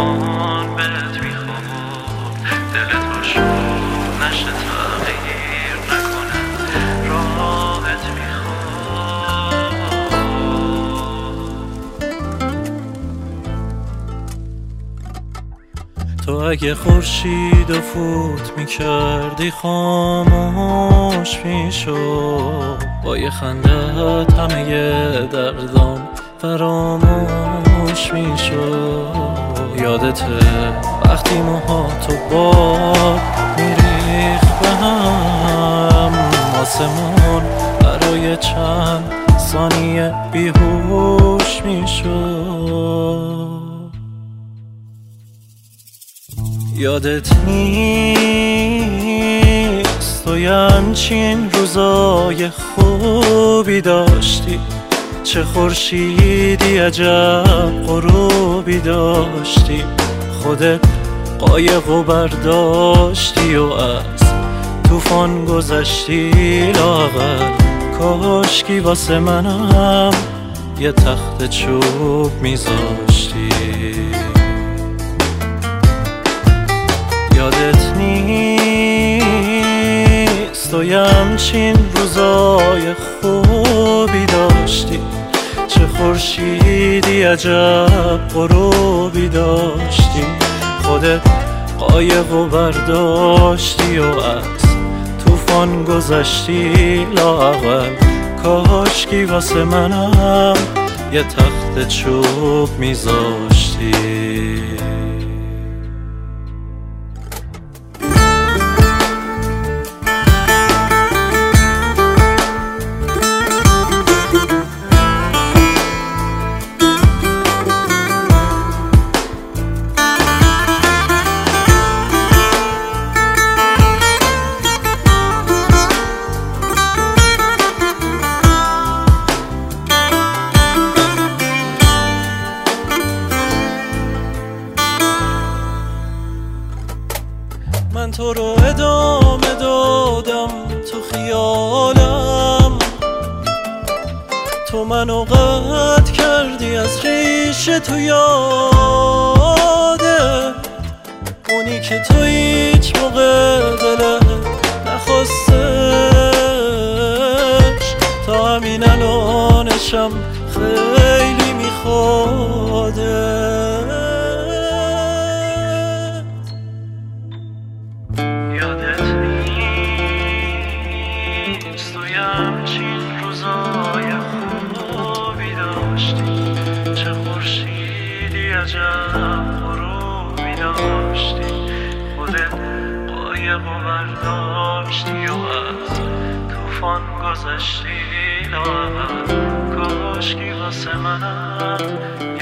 زمان بهت میخوام، دل تو شد نشه تغییر نکنه راحت میخوام. تو اگه خورشید و فوت میکردی خاموش میشد، با یه خندت همه دردام فراموش میشد. یادته وقتی موهاتو باد میریخت به هم، آسمون برای چند ثانیه بیهوش میشد. یادت نیست تو همچین روزای خوبی داشتی، چه خورشیدی عجب غروبی داشتی. خودت قایق و برداشتی و از طوفان گذشتی، لاغر کاشکی واسه منم یه تخت چوب میذاشتی. یادت نیست تو همچین روزای خوبی داشتی، چه خورشیدی عجب غروبی داشتی. خودت قایق و برداشتی و از طوفان گذشتی، لااقل کاشکی واسه منم یه تخت چوب میذاشتی. من تو رو ادامه دادم تو خیالم، تو منو قطع کردی از ریشه تو یادت. اونی که تو هیچ موقع دلت نخواستش، تا همین الانشم خیلی میخوادت. همچین روزای خوبی داشتی، چه خورشیدی عجب غروبی داشتی. خودت قایق و برداشتی و از طوفان گذشتی، لااقل کاشکی واسه منم